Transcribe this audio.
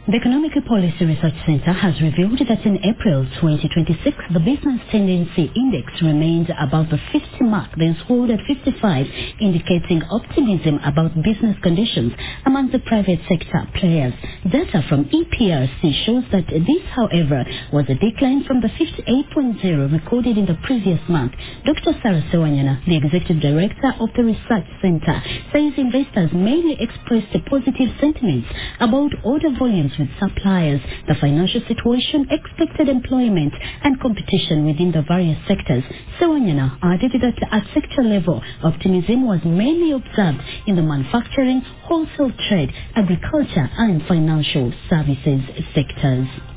The Economic Policy Research Center has revealed that in April 2026, the Business Tendency Index remained above the 50 mark, then scored at 55, indicating optimism about business conditions among the private sector players. Data from EPRC shows that this, however, was a decline from the 58.0 recorded in the previous month. Dr. Sarah Sewanyana, the Executive Director of the Research Center, says investors mainly expressed positive sentiments about order volumes with suppliers, the financial situation, expected employment, and competition within the various sectors. Sewanyana added that at sector level, optimism was mainly observed in the manufacturing, wholesale trade, agriculture, and financial services sectors.